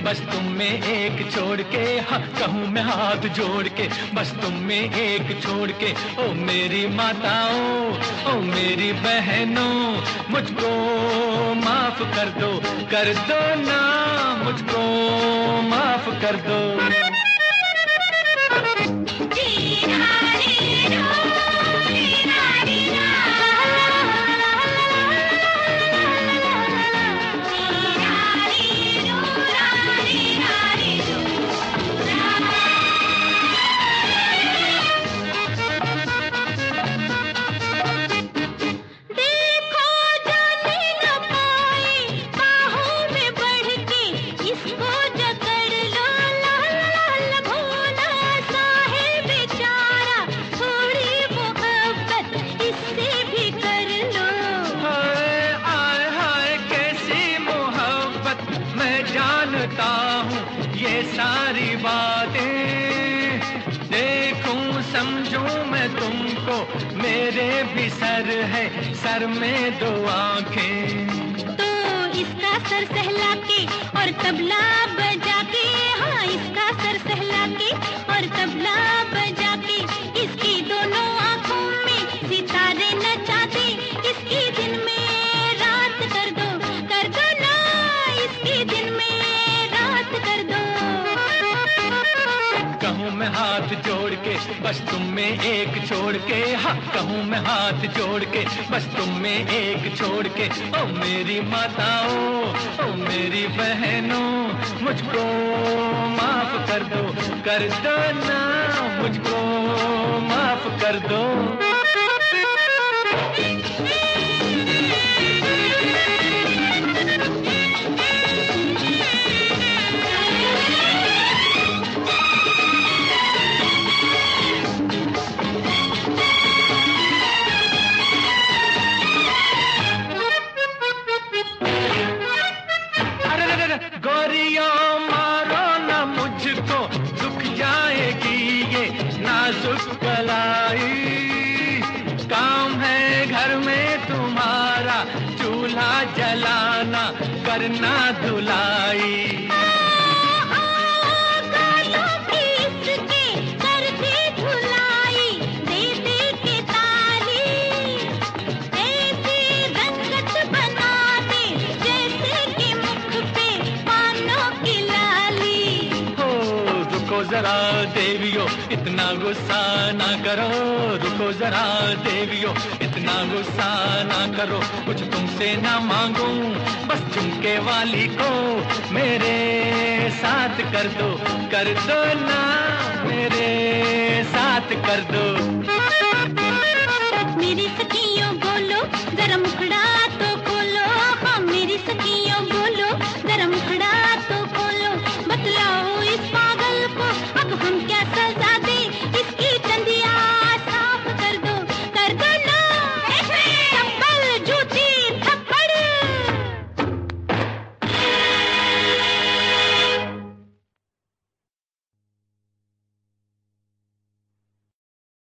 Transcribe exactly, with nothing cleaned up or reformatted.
बस तुम में एक छोड़ के, हाँ कहूँ मैं हाथ जोड़ के, बस तुम में एक छोड़ के। ओ मेरी माताओं, ओ मेरी बहनों, मुझको माफ कर दो, कर दो ना, मुझको माफ कर दो। जानता हूँ ये सारी बातें, देखूं समझूं मैं तुमको, मेरे भी सर है, सर में दो आंखें। तो इसका सर सहला के और तबला बजा के, हाँ इसका सर सहला के और तबला बजा के, इसकी दोनों आंखों में सितारे नचा दे, इसकी दिन में रात कर दो, कर दो ना, इसकी दिन में कर दो। कहूँ मैं हाथ जोड़ के, बस तुम में एक छोड़ के, हाँ कहूँ मैं हाथ जोड़ के, बस तुम में एक छोड़ के। ओ मेरी माताओं, ओ मेरी बहनों, मुझको माफ कर दो, कर दो ना, मुझको माफ कर दो। गोरियों मारो न मुझको, दुख जाएगी ये नाजुक कलाई, काम है घर में तुम्हारा, चूल्हा जलाना करना धुलाई। जरा देवियों इतना गुस्सा ना करो, रुको जरा देवियों इतना गुस्सा ना करो, कुछ तुमसे ना मांगूं, बस झुमके वाली को मेरे साथ कर दो, कर दो ना, मेरे साथ कर दो। मेरे